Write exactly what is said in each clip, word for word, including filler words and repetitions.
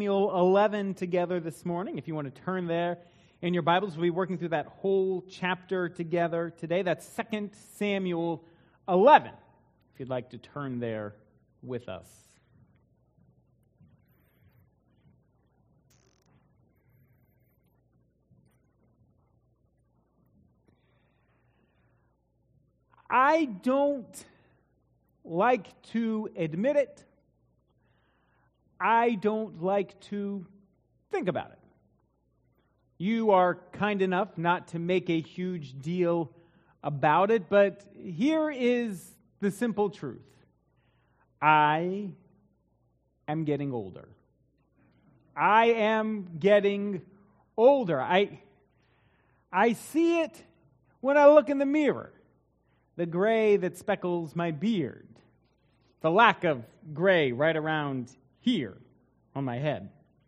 Samuel eleven together this morning. If you want to turn there in your Bibles, we'll be working through that whole chapter together today. That's Second Samuel eleven, if you'd like to turn there with us. I don't like to admit it. I don't like to think about it. You are kind enough not to make a huge deal about it, but here is the simple truth. I am getting older. I am getting older. I, I see it when I look in the mirror. The gray that speckles my beard. The lack of gray right around here on my head.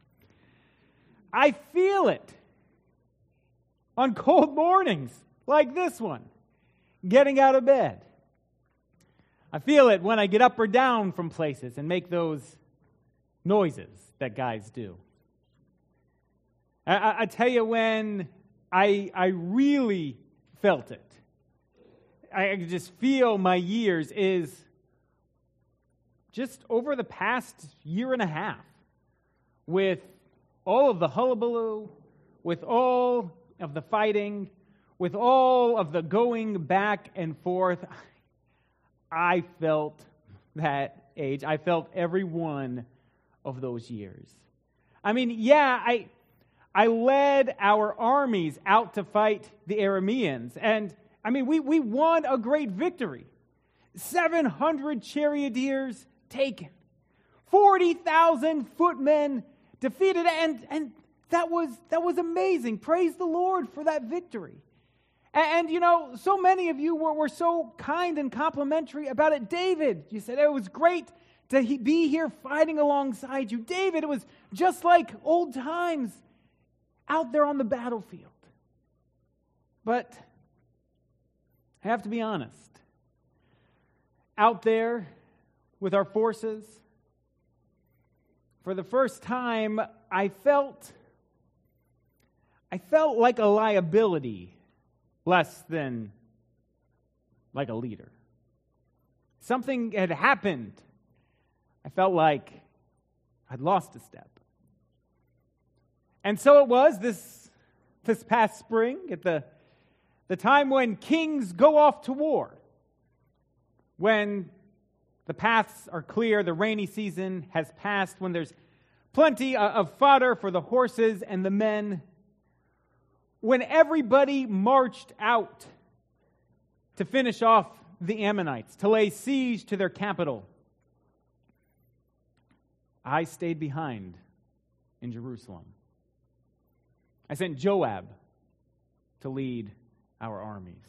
I feel it on cold mornings like this one, getting out of bed. I feel it when I get up or down from places and make those noises that guys do. I, I, I tell you when I, I really felt it. I just feel my years is just over the past year and a half with all of the hullabaloo, with all of the fighting, with all of the going back and forth. I felt that age. I felt every one of those years. I mean, yeah, I I led our armies out to fight the Arameans, and I mean, we, we won a great victory. seven hundred charioteers taken. forty thousand footmen defeated. And, and that was that was amazing. Praise the Lord for that victory. And, and you know, so many of you were, were so kind and complimentary about it. David, you said it was great to he, be here fighting alongside you. David, it was just like old times out there on the battlefield. But I have to be honest. Out there with our forces, for the first time, I felt, I felt like a liability less than like a leader. Something had happened. I felt like I'd lost a step. And so it was this, this past spring at the The time when kings go off to war, when the paths are clear, the rainy season has passed, when there's plenty of fodder for the horses and the men, when everybody marched out to finish off the Ammonites, to lay siege to their capital, I stayed behind in Jerusalem. I sent Joab to lead our armies.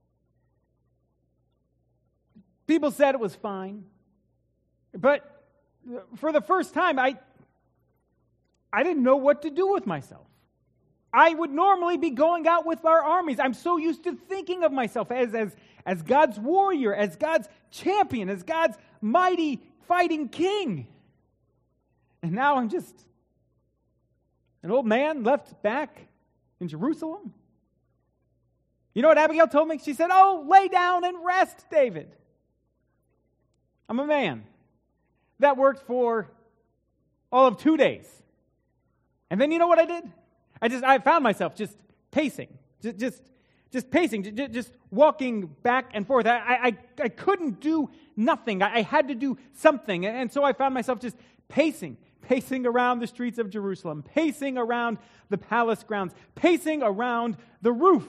People said it was fine, but for the first time, I, I didn't know what to do with myself. I would normally be going out with our armies. I'm so used to thinking of myself as, as, as God's warrior, as God's champion, as God's mighty fighting king. And now I'm just an old man left back in Jerusalem. You know what Abigail told me? She said, "Oh, lay down and rest, David." I'm a man. That worked for all of two days. And then you know what I did? I just, I found myself just pacing, just, just, just pacing, just, just walking back and forth. I, I, I couldn't do nothing. I, I had to do something. And so I found myself just pacing, pacing around the streets of Jerusalem, pacing around the palace grounds, pacing around the roof.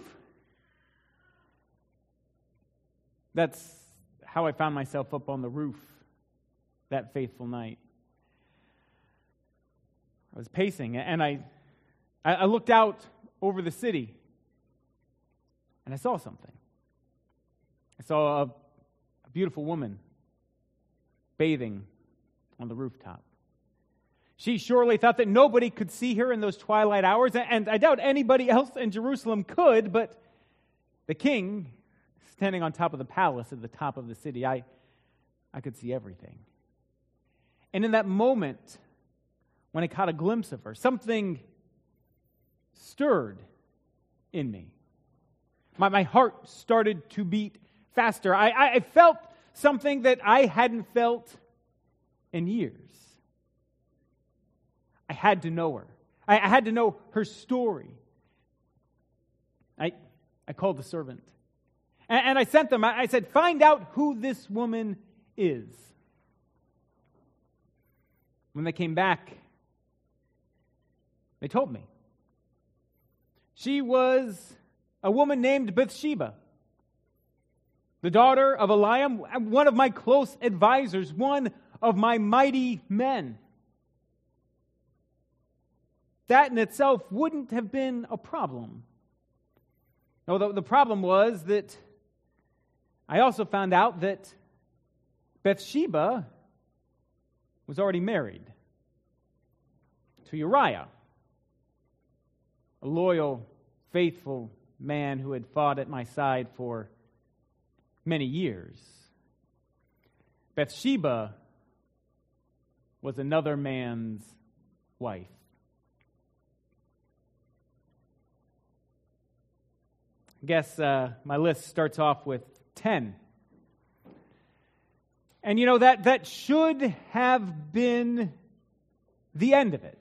That's how I found myself up on the roof that faithful night. I was pacing, and I, I looked out over the city, and I saw something. I saw a, a beautiful woman bathing on the rooftop. She surely thought that nobody could see her in those twilight hours, and I doubt anybody else in Jerusalem could, but the king, standing on top of the palace at the top of the city, I, I could see everything. And in that moment, when I caught a glimpse of her. Something stirred in me. My, my heart started to beat faster. I, I, I felt something that I hadn't felt in years. I had to know her. I, I had to know her story. I, I called the servant. And, and I sent them, I, I said, find out who this woman is. When they came back, they told me. She was a woman named Bathsheba, the daughter of Eliam, one of my close advisors, one of my mighty men. That in itself wouldn't have been a problem. No, the, the problem was that I also found out that Bathsheba was already married to Uriah, a loyal, faithful man who had fought at my side for many years. Bathsheba was another man's wife. I guess uh, my list starts off with ten. And you know, that, that should have been the end of it.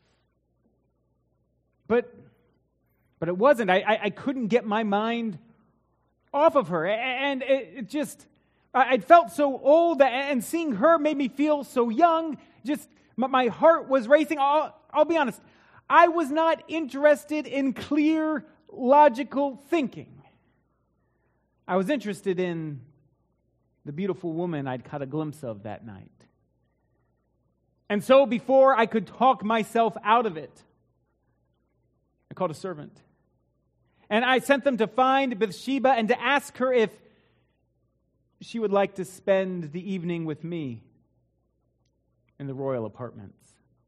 But but it wasn't. I, I, I couldn't get my mind off of her. And it, it just, I I'd felt so old, and seeing her made me feel so young. Just, my, my heart was racing. I'll, I'll be honest, I was not interested in clear, logical thinking. I was interested in the beautiful woman I'd caught a glimpse of that night. And so before I could talk myself out of it, I called a servant. And I sent them to find Bathsheba and to ask her if she would like to spend the evening with me in the royal apartments.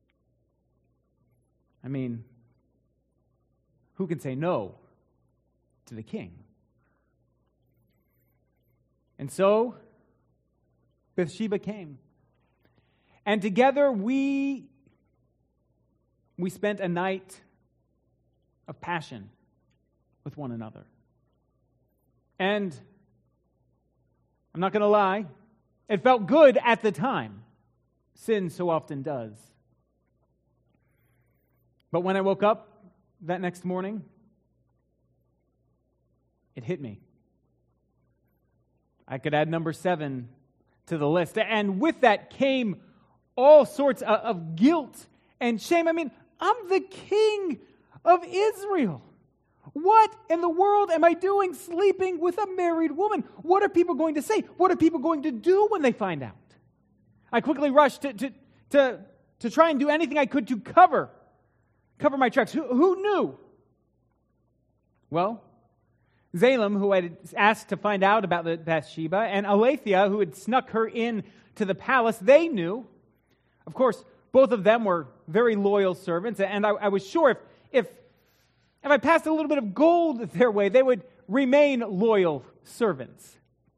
I mean, who can say no to the king? And so, Bathsheba came. And together we, we spent a night of passion with one another. And I'm not going to lie, it felt good at the time. Sin so often does. But when I woke up that next morning, it hit me. I could add number seven to the list. And with that came all sorts of, of guilt and shame. I mean, I'm the king of Israel. What in the world am I doing sleeping with a married woman? What are people going to say? What are people going to do when they find out? I quickly rushed to, to, to, to try and do anything I could to cover, cover my tracks. Who, who knew? Well, Zalem, who had asked to find out about the Bathsheba, and Aletheia, who had snuck her in to the palace, they knew. Of course, both of them were very loyal servants, and I, I was sure if, if, if I passed a little bit of gold their way, they would remain loyal servants.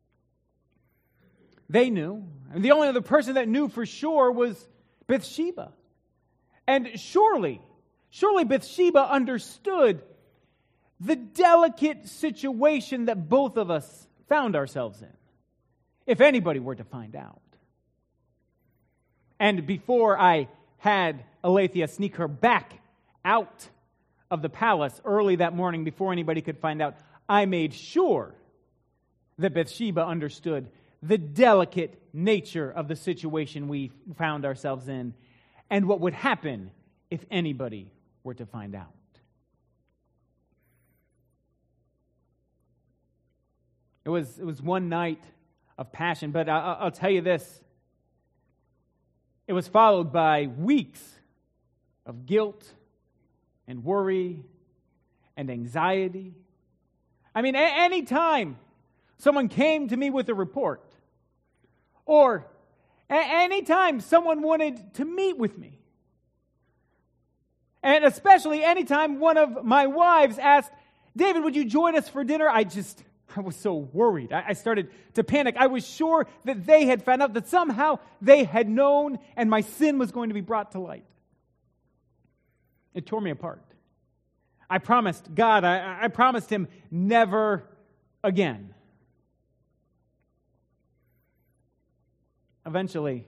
They knew. And the only other person that knew for sure was Bathsheba. And surely, surely Bathsheba understood the delicate situation that both of us found ourselves in, if anybody were to find out. And before I had Aletheia sneak her back out of the palace early that morning, before anybody could find out, I made sure that Bathsheba understood the delicate nature of the situation we found ourselves in and what would happen if anybody were to find out. It was, it was one night of passion, but I, I'll tell you this. It was followed by weeks of guilt and worry and anxiety. I mean, a- any time someone came to me with a report, or a- any time someone wanted to meet with me, and especially anytime one of my wives asked, David, would you join us for dinner? I just... I was so worried. I started to panic. I was sure that they had found out, that somehow they had known and my sin was going to be brought to light. It tore me apart. I promised God, I, I promised him never again. Eventually,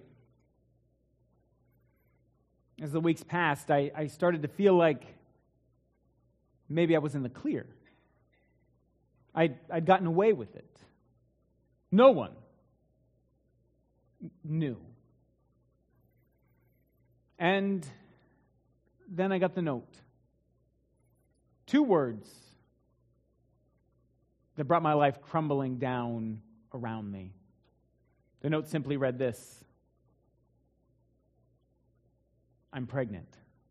as the weeks passed, I, I started to feel like maybe I was in the clear. I'd, I'd gotten away with it. No one knew. And then I got the note. Two words that brought my life crumbling down around me. The note simply read this: I'm pregnant.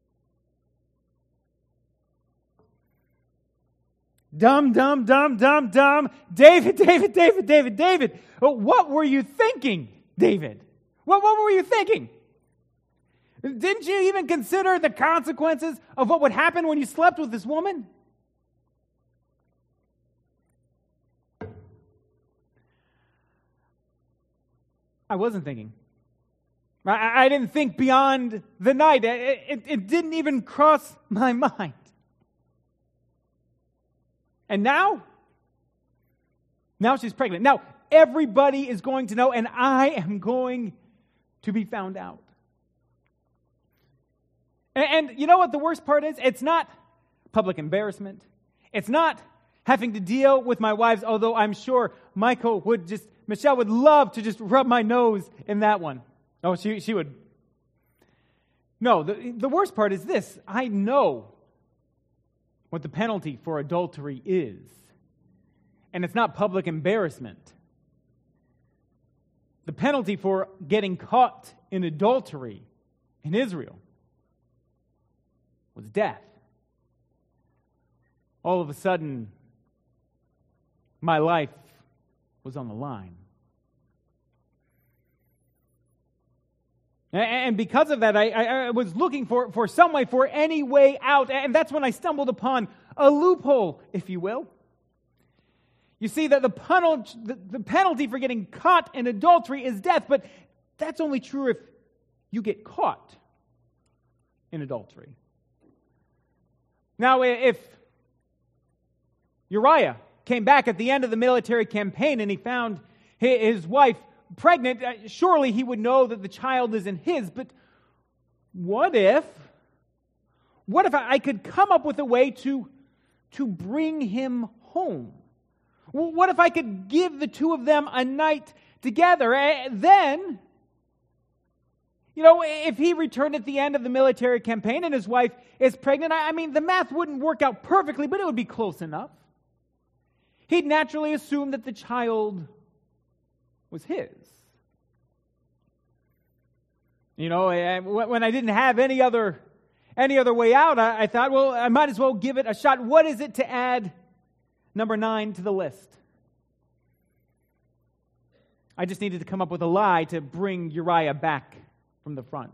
Dumb, dumb, dumb, dumb, dumb. David, David, David, David, David. What were you thinking, David? What, what were you thinking? Didn't you even consider the consequences of what would happen when you slept with this woman? I wasn't thinking. I, I didn't think beyond the night. It, it, it didn't even cross my mind. And now? Now she's pregnant. Now everybody is going to know, and I am going to be found out. And, and you know what the worst part is? It's not public embarrassment. It's not having to deal with my wives, although I'm sure Michael would just, Michelle would love to just rub my nose in that one. Oh, she, she would. No, the, the worst part is this. I know what the penalty for adultery is. And it's not public embarrassment. The penalty for getting caught in adultery in Israel was death. All of a sudden, my life was on the line. And because of that, I, I, I was looking for, for some way, for any way out. And that's when I stumbled upon a loophole, if you will. You see, that the, penal, the, the penalty for getting caught in adultery is death, but that's only true if you get caught in adultery. Now, if Uriah came back at the end of the military campaign and he found his wife pregnant, surely he would know that the child isn't his. But what if, what if I could come up with a way to, to bring him home? What if I could give the two of them a night together? Then, you know, if he returned at the end of the military campaign and his wife is pregnant, I mean, the math wouldn't work out perfectly, but it would be close enough. He'd naturally assume that the child was his. You know, when I didn't have any other any other way out, I, I thought, well, I might as well give it a shot. What is it to add number nine to the list? I just needed to come up with a lie to bring Uriah back from the front.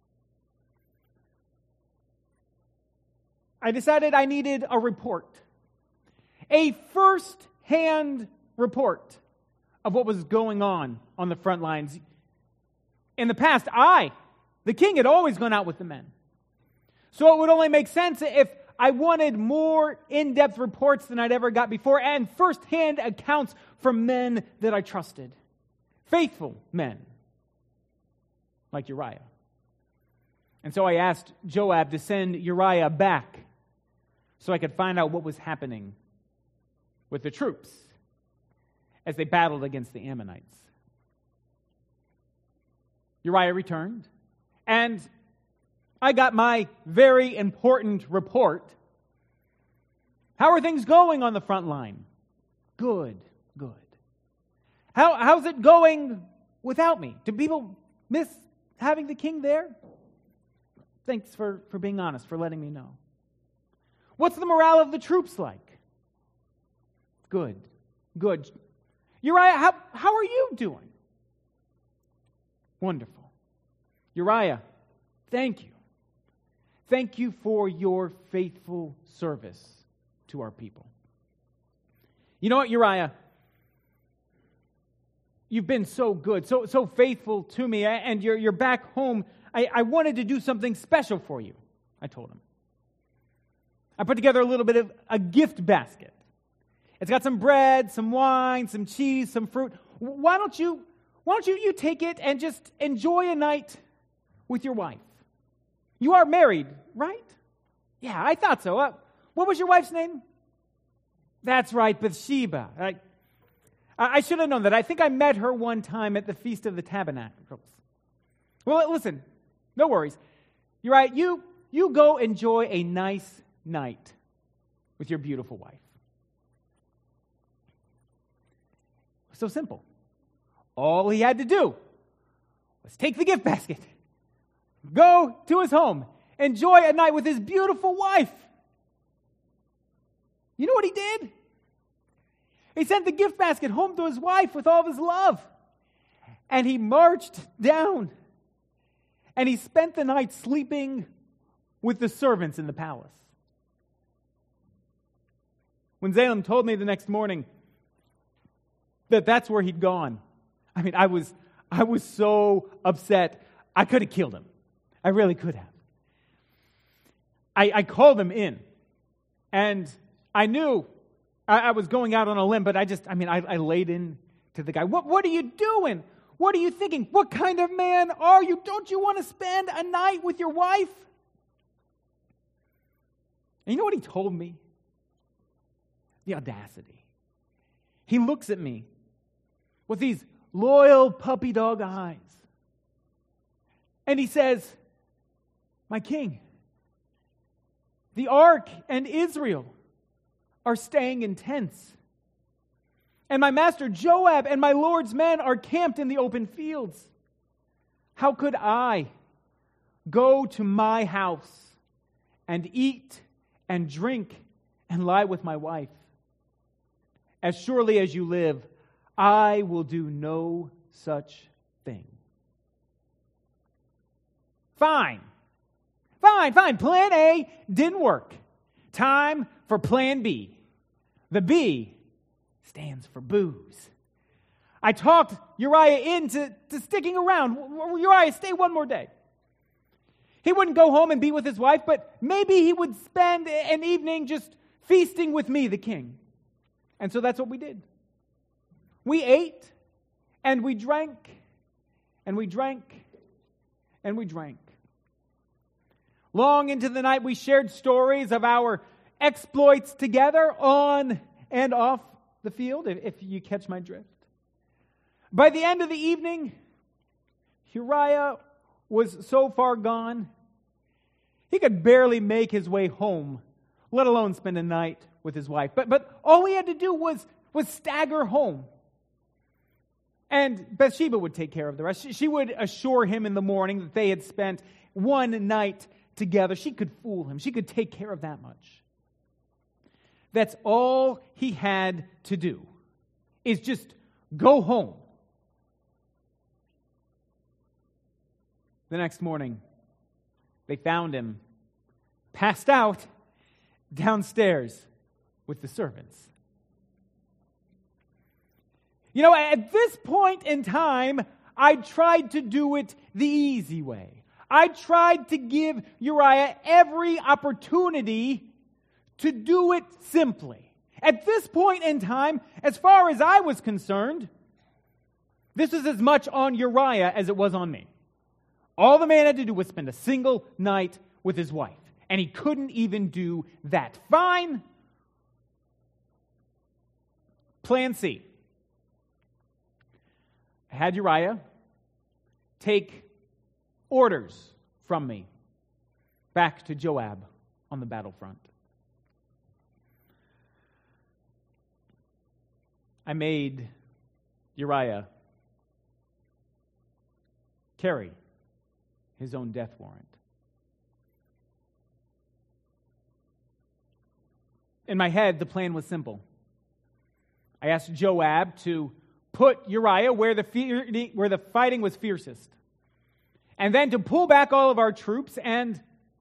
I decided I needed a report. A first-hand report of what was going on on the front lines. In the past, I, the king, had always gone out with the men. So it would only make sense if I wanted more in-depth reports than I'd ever got before, and first-hand accounts from men that I trusted. Faithful men, like Uriah. And so I asked Joab to send Uriah back so I could find out what was happening with the troops as they battled against the Ammonites. Uriah returned, and I got my very important report. How are things going on the front line? Good, good. How, how's it going without me? Do people miss having the king there? Thanks for, for being honest, for letting me know. What's the morale of the troops like? Good, good. Uriah, how, how are you doing? Wonderful. Uriah, thank you. Thank you for your faithful service to our people. You know what, Uriah? You've been so good, so so faithful to me, and you're, you're back home. I, I wanted to do something special for you, I told him. I put together a little bit of a gift basket. It's got some bread, some wine, some cheese, some fruit. Why don't you, why don't you, you take it and just enjoy a night with your wife? You are married, right? Yeah, I thought so. Uh, what was your wife's name? That's right, Bathsheba. I, I should have known that. I think I met her one time at the Feast of the Tabernacles. Well, listen, no worries. You're right. You, you go enjoy a nice night with your beautiful wife. So simple. All he had to do was take the gift basket, go to his home, enjoy a night with his beautiful wife. You know what he did? He sent the gift basket home to his wife with all of his love. And he marched down. And he spent the night sleeping with the servants in the palace. When Zalem told me the next morning that that's where he'd gone, I mean, I was I was so upset. I could have killed him. I really could have. I, I called him in, and I knew I, I was going out on a limb, but I just, I mean, I, I laid in to the guy. What, what are you doing? What are you thinking? What kind of man are you? Don't you want to spend a night with your wife? And you know what he told me? The audacity. He looks at me with these loyal puppy dog eyes. And he says, my king, the ark and Israel are staying in tents. And my master Joab and my Lord's men are camped in the open fields. How could I go to my house and eat and drink and lie with my wife? As surely as you live, I will do no such thing. Fine. Fine, fine. Plan A didn't work. Time for Plan B. The B stands for booze. I talked Uriah into to sticking around. Uriah, stay one more day. He wouldn't go home and be with his wife, but maybe he would spend an evening just feasting with me, the king. And so that's what we did. We ate, and we drank, and we drank, and we drank. Long into the night, we shared stories of our exploits together on and off the field, if you catch my drift. By the end of the evening, Uriah was so far gone, he could barely make his way home, let alone spend a night with his wife. But, but all he had to do was, was stagger home. And Bathsheba would take care of the rest. She, she would assure him in the morning that they had spent one night together. She could fool him. She could take care of that much. That's all he had to do, is just go home. The next morning, they found him passed out downstairs with the servants. You know, at this point in time, I tried to do it the easy way. I tried to give Uriah every opportunity to do it simply. At this point in time, as far as I was concerned, this was as much on Uriah as it was on me. All the man had to do was spend a single night with his wife, and he couldn't even do that. Fine. Plan C. I had Uriah take orders from me back to Joab on the battlefront. I made Uriah carry his own death warrant. In my head, the plan was simple. I asked Joab to put Uriah where the fear, where the fighting was fiercest, and then to pull back all of our troops and,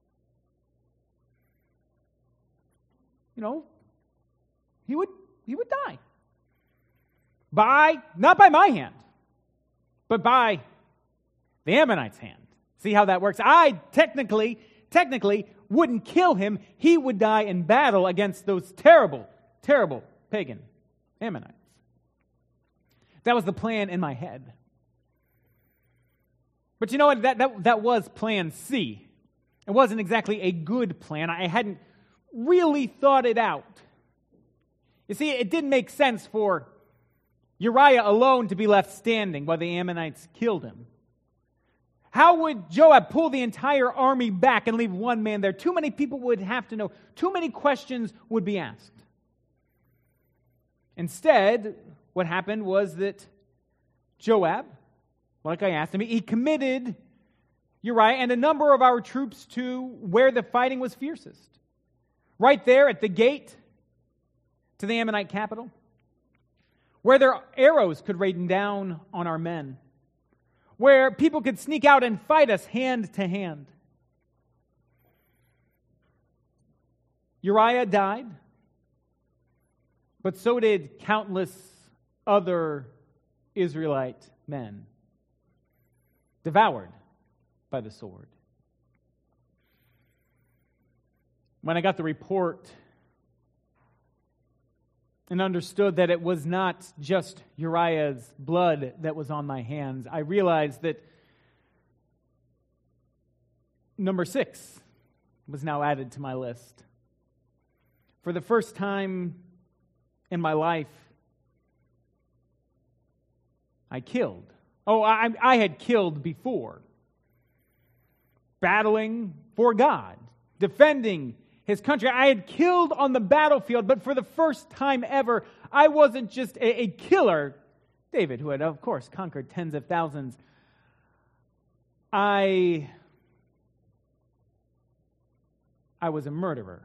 you know, he would he would die. By, not by my hand, but by the Ammonites' hand. See how that works? I technically technically wouldn't kill him. He would die in battle against those terrible, terrible pagan Ammonites. That was the plan in my head. But you know what? That, that, that was plan C. It wasn't exactly a good plan. I hadn't really thought it out. You see, it didn't make sense for Uriah alone to be left standing while the Ammonites killed him. How would Joab pull the entire army back and leave one man there? Too many people would have to know. Too many questions would be asked. Instead, what happened was that Joab, like I asked him, he committed Uriah and a number of our troops to where the fighting was fiercest. Right there at the gate to the Ammonite capital, where their arrows could rain down on our men, where people could sneak out and fight us hand to hand. Uriah died, but so did countless other Israelite men, devoured by the sword. When I got the report and understood that it was not just Uriah's blood that was on my hands, I realized that number six was now added to my list. For the first time in my life, I killed. Oh, I, I had killed before. Battling for God, defending His country. I had killed on the battlefield, but for the first time ever, I wasn't just a, a killer. David, who had, of course, conquered tens of thousands. I, I was a murderer.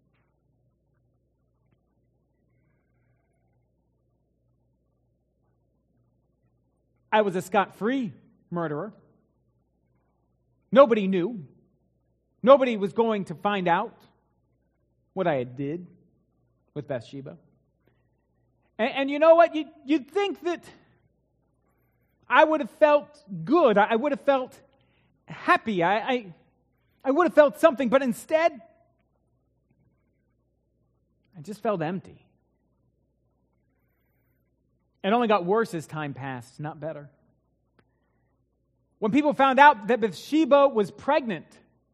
I was a scot-free murderer. Nobody knew. Nobody was going to find out what I had did with Bathsheba. And, and you know what? You, you'd think that I would have felt good. I, I would have felt happy. I, I, I would have felt something. But instead, I just felt empty. It only got worse as time passed, not better. When people found out that Bathsheba was pregnant,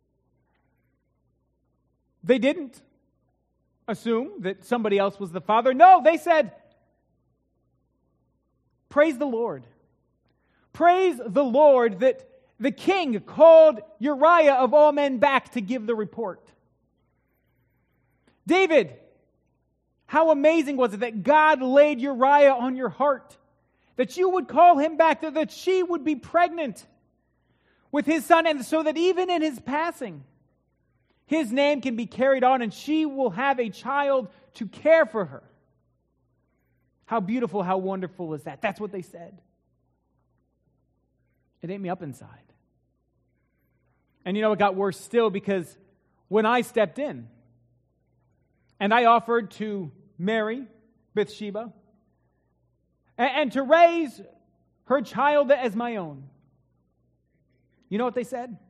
they didn't assume that somebody else was the father. No, they said, praise the Lord. Praise the Lord that the king called Uriah of all men back to give the report. David, how amazing was it that God laid Uriah on your heart, that you would call him back, that, that she would be pregnant with his son, and so that even in his passing, his name can be carried on and she will have a child to care for her. How beautiful, how wonderful is that? That's what they said. It ate me up inside. And you know, it got worse still, because when I stepped in and I offered to marry Bathsheba and, and to raise her child as my own, you know what they said?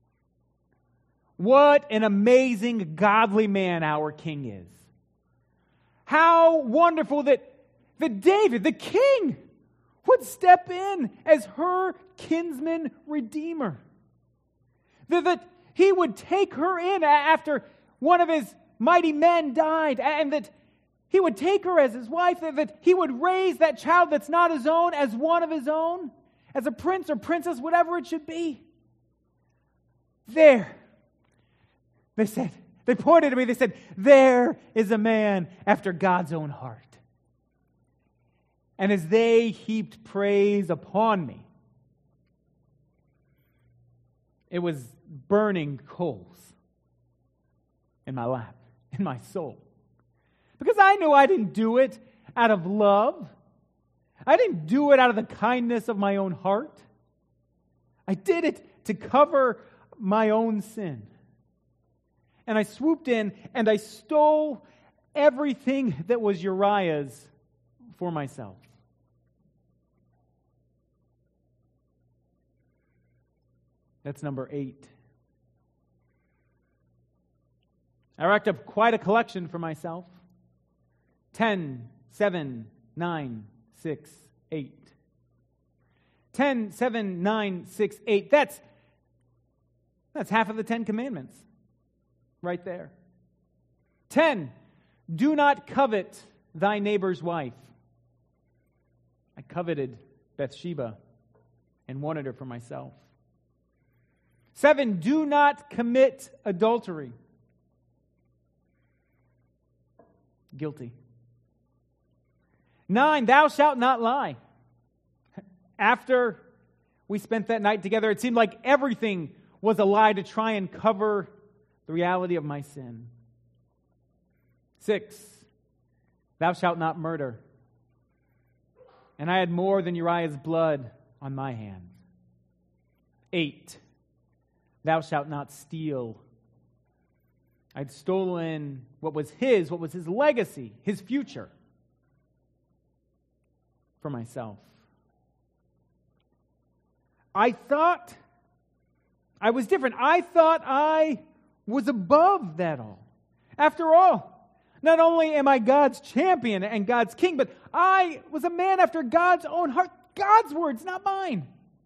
What an amazing, godly man our king is. How wonderful that, that David, the king, would step in as her kinsman redeemer. That, that he would take her in after one of his mighty men died, and that he would take her as his wife, that, that he would raise that child that's not his own as one of his own, as a prince or princess, whatever it should be. There, they said, they pointed to me, they said, there is a man after God's own heart. And as they heaped praise upon me, it was burning coals in my lap, in my soul. Because I knew I didn't do it out of love. I didn't do it out of the kindness of my own heart. I did it to cover my own sin. And I swooped in and I stole everything that was Uriah's for myself. That's number eight. I racked up quite a collection for myself. Ten, seven, nine, six, eight. Ten, seven, nine, six, eight. That's, that's half of the Ten Commandments right there. Ten, do not covet thy neighbor's wife. I coveted Bathsheba and wanted her for myself. Seven, do not commit adultery. Guilty. Nine, thou shalt not lie. After we spent that night together, it seemed like everything was a lie to try and cover the reality of my sin. Six, thou shalt not murder. And I had more than Uriah's blood on my hands. Eight, thou shalt not steal. I'd stolen what was his, what was his legacy, his future, for myself. I thought I was different. I thought I was above that all. After all, not only am I God's champion and God's king, but I was a man after God's own heart. God's words, not mine.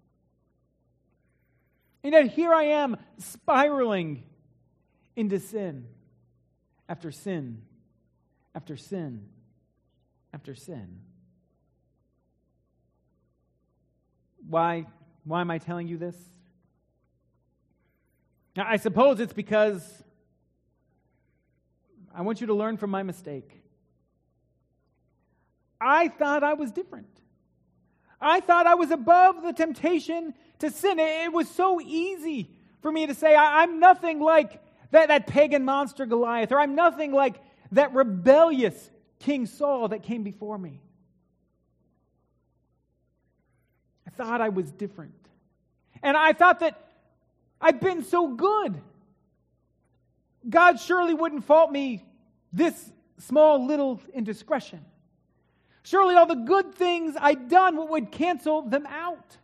And yet here I am spiraling into sin after sin after sin after sin. Why, why am I telling you this? Now, I suppose it's because I want you to learn from my mistake. I thought I was different. I thought I was above the temptation to sin. It was so easy for me to say, I'm nothing like that, that pagan monster Goliath, or I'm nothing like that rebellious King Saul that came before me. I thought I was different. And I thought that I've been so good. God surely wouldn't fault me this small little indiscretion. Surely all the good things I'd done would cancel them out.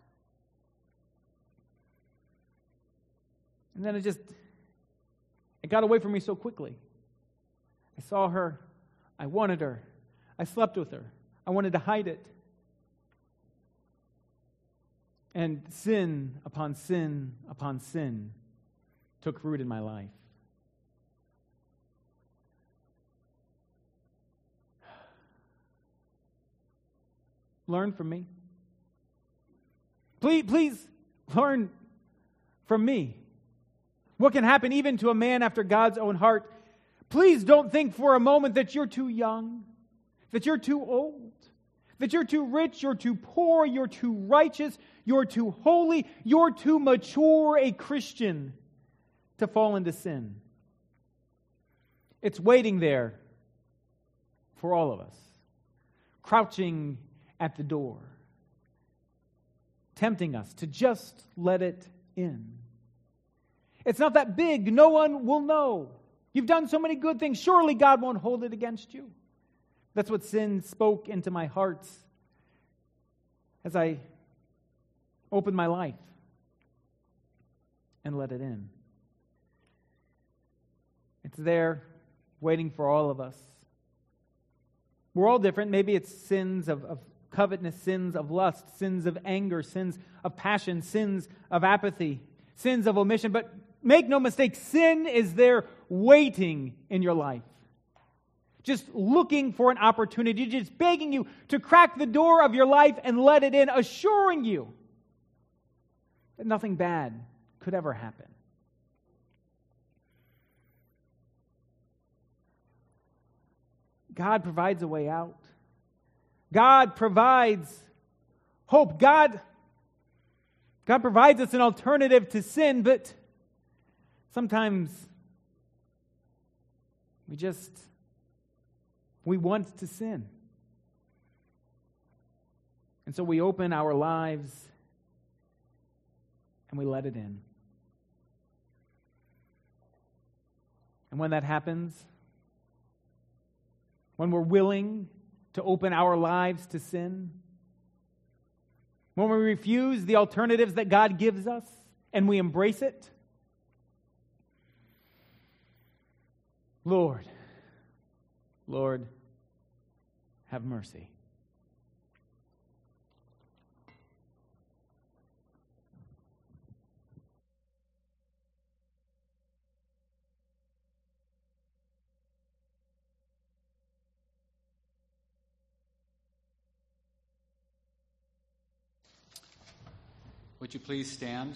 And then it just, it got away from me so quickly. I saw her. I wanted her. I slept with her. I wanted to hide it. And sin upon sin upon sin took root in my life. Learn from me. Please, please learn from me. What can happen even to a man after God's own heart? Please don't think for a moment that you're too young, that you're too old, that you're too rich, you're too poor, you're too righteous, you're too holy, you're too mature a Christian to fall into sin. It's waiting there for all of us, crouching at the door, tempting us to just let it in. It's not that big. No one will know. You've done so many good things. Surely God won't hold it against you. That's what sin spoke into my heart as I opened my life and let it in. It's there waiting for all of us. We're all different. Maybe it's sins of, of covetousness, sins of lust, sins of anger, sins of passion, sins of apathy, sins of omission. But make no mistake, sin is there waiting in your life. Just looking for an opportunity, just begging you to crack the door of your life and let it in, assuring you that nothing bad could ever happen. God provides a way out. God provides hope. God, God provides us an alternative to sin, but sometimes we just, we want to sin. And so we open our lives and we let it in. And when that happens, when we're willing to open our lives to sin, when we refuse the alternatives that God gives us and we embrace it, Lord, Lord, have mercy. Would you please stand?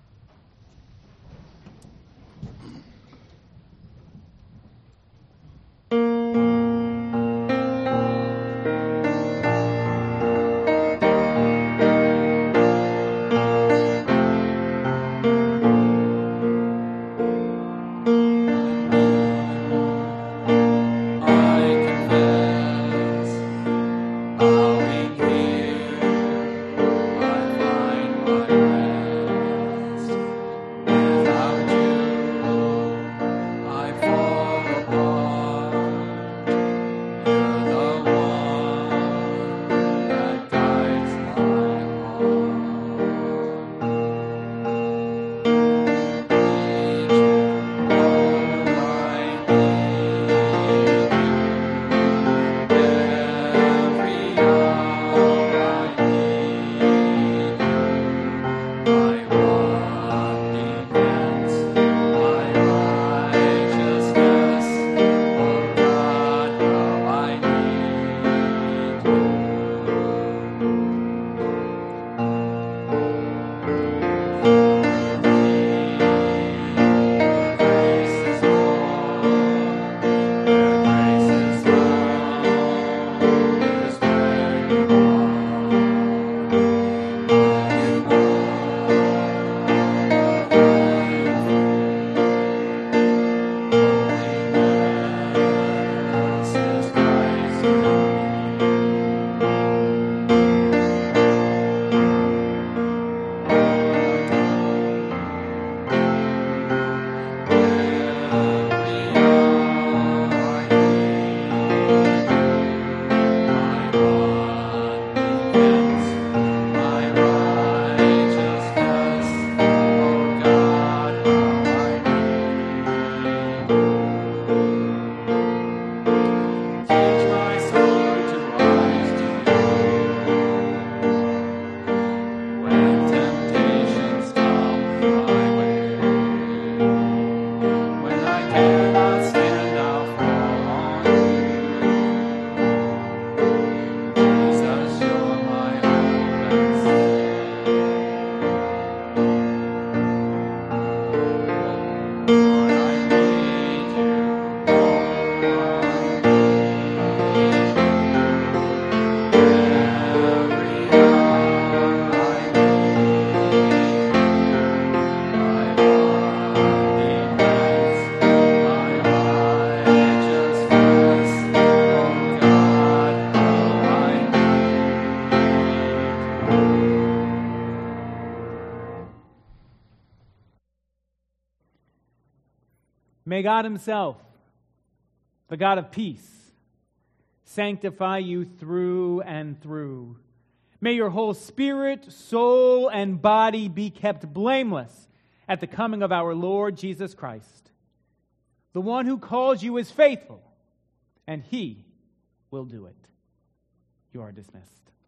May God himself, the God of peace, sanctify you through and through. May your whole spirit, soul, and body be kept blameless at the coming of our Lord Jesus Christ. The one who calls you is faithful, and he will do it. You are dismissed.